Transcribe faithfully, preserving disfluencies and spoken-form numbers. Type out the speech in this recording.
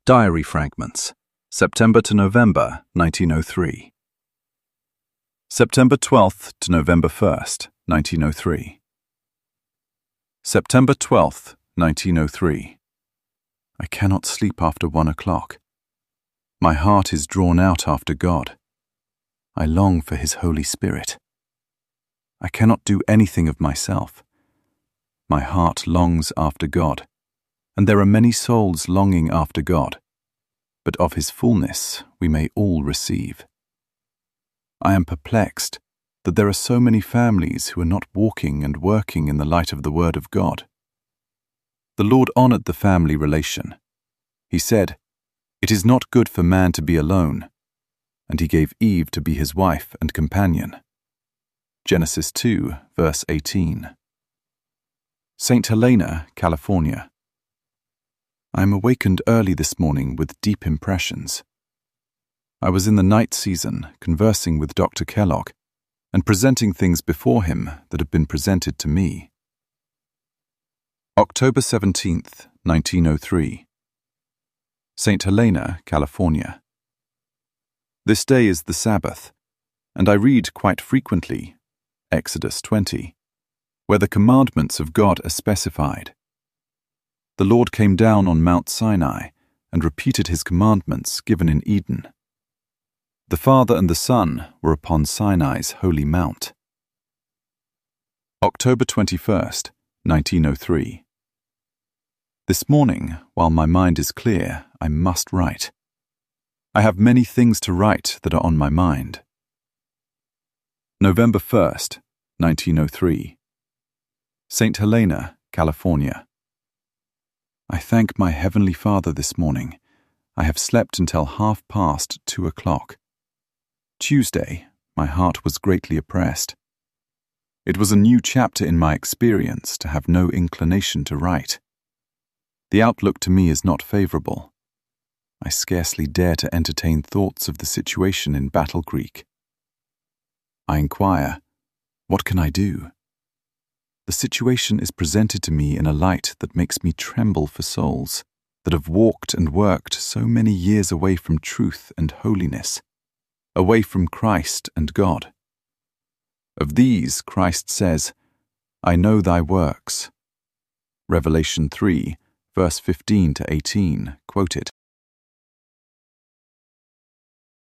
Diary Fragments, September to November nineteen oh three. September twelfth to November first, nineteen oh three. September twelfth, nineteen oh three. I cannot sleep after one o'clock. My heart is drawn out after God. I long for His Holy Spirit. I cannot do anything of myself. My heart longs after God, and there are many souls longing after God, but of His fullness we may all receive. I am perplexed that there are so many families who are not walking and working in the light of the Word of God. The Lord honored the family relation. He said, "It is not good for man to be alone," and He gave Eve to be his wife and companion. Genesis two, verse eighteen. Saint Helena, California. I am awakened early this morning with deep impressions. I was in the night season conversing with Doctor Kellogg and presenting things before him that have been presented to me. October seventeenth, nineteen oh three. Saint Helena, California. This day is the Sabbath, and I read quite frequently Exodus twenty, where the commandments of God are specified. The Lord came down on Mount Sinai and repeated His commandments given in Eden. The Father and the Son were upon Sinai's holy mount. October twenty-first, nineteen oh three. This morning, while my mind is clear, I must write. I have many things to write that are on my mind. November first, nineteen oh three. Saint Helena, California. I thank my Heavenly Father this morning. I have slept until half past two o'clock. Tuesday, my heart was greatly oppressed. It was a new chapter in my experience to have no inclination to write. The outlook to me is not favorable. I scarcely dare to entertain thoughts of the situation in Battle Creek. I inquire, what can I do? The situation is presented to me in a light that makes me tremble for souls that have walked and worked so many years away from truth and holiness, away from Christ and God. Of these, Christ says, "I know thy works." Revelation three, verse fifteen to eighteen, quoted.